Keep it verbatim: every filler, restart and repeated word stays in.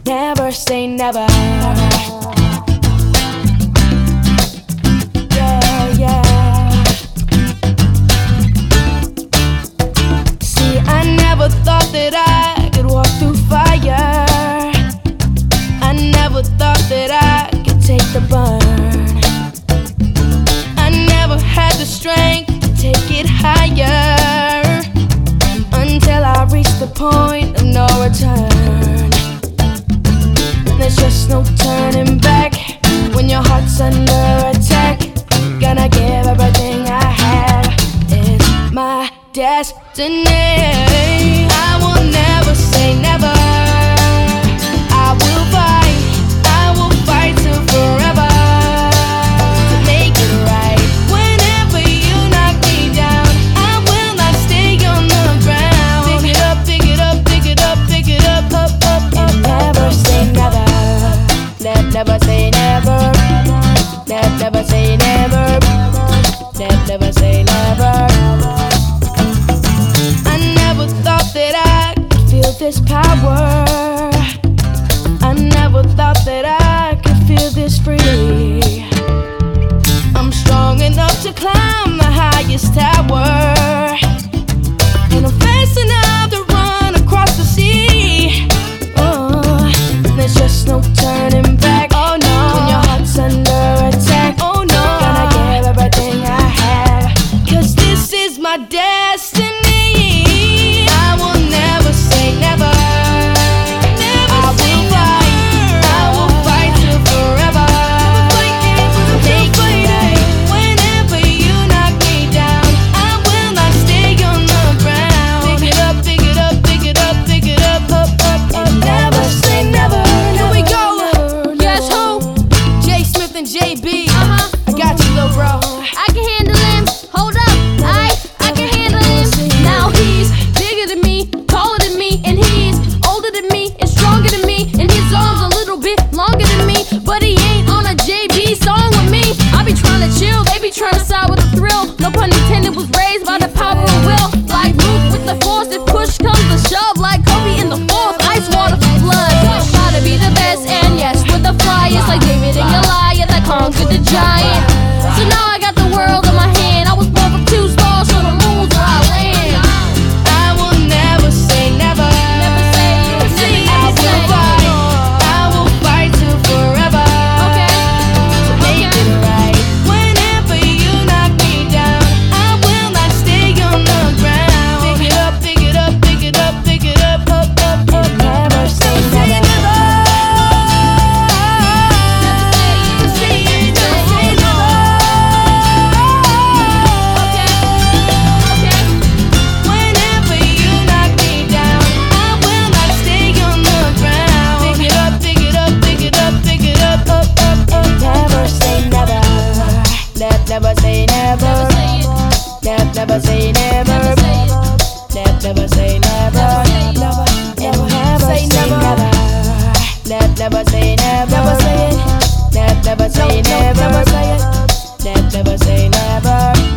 Never say never. Yeah, yeah. See, I never thought that I could walk through fire. I never thought that I could take the burn. I never had the strength to take it higher, until I reached the point of no return. There's just no turning back when your heart's under attack. Gonna give everything I have. It's my destiny. I will never say never. I will fight, I will fight till forever to make it right. Whenever you knock me down, I will not stay on the ground. Pick it up, pick it up, pick it up, pick it up, up, up, up. And never say never. Never, never say never. Never, never say never. Never, never say never. I never thought that I could feel this power. I never thought that I could feel this free. I'm strong enough to climb the highest tower, and I'm fast enough to run across the sea. Oh, there's just no turning back. Oh no, when your heart's under attack. Oh no, gonna give everything I have, 'cause this is my destiny. I will never say never. Never I will fight, I will fight till forever. Take it right. Whenever you knock me down, I will not stay on the ground. Pick it up, pick it up, pick it up, pick it up, up, up, up. And never say never. Here we go. Guess who? J Smith and J B. Uh-huh. I got you, little bro. I can handle him. Hold up, I I can handle him. Now he's bigger than me, taller than me, and he's older than me and stronger than me, and his arms a little bit longer than me. But he ain't on a J B song with me. I be trying to chill, they be trying to side with the thrill. No pun intended, was raised by the power of will. Like Luke with the force, if push comes to shove. Like Kobe in the fourth, ice water for blood. Gotta be the best, and yes, with the flyers. Like David and Goliath that conquered the giant. So now I got the world in my hand. I was born for two stars, so the moon's where I land. I will never say never. Never say, never say, I never will say. fight, I will fight till forever. Okay, To make okay. it right. Whenever you knock me down, I will not stay on the ground. Pick it up, pick it up, pick it up, pick it up, up, up, up. Never say never. Never say never. Whenever you knock me down, I will not stay on the ground. Pick it up, pick it up, pick it up, pick it up, up, up, up. Never say never. Never, never say never. Never, never say never. Never, never say never. Never, never say never. Never, never say never. Never say it. Never, never say never. Never say it. Never, never say never.